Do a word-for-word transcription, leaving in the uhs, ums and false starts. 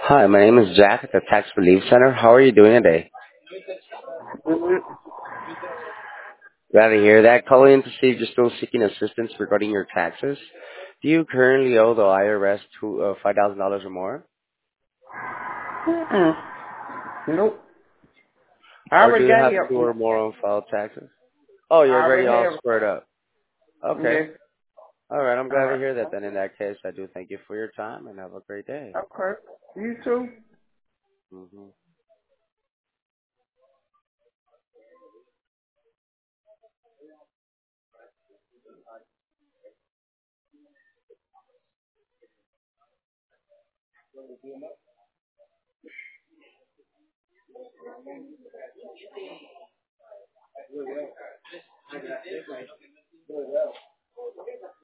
Hi, my name is Jack at the Tax Relief Center. How are you doing today? Mhm. Glad to hear that. Calling in to see if you're still seeking assistance regarding your taxes. Do you currently owe the I R S to uh, five thousand dollars or more? Mm-mm. Nope. I Or do already you got have help two from or that. more on file taxes? Oh, I you're already already all have. squared up. Okay. Yeah. All right, I'm All glad to right. hear that then. In that case, I do thank you for your time and have a great day. Okay. You too. hmm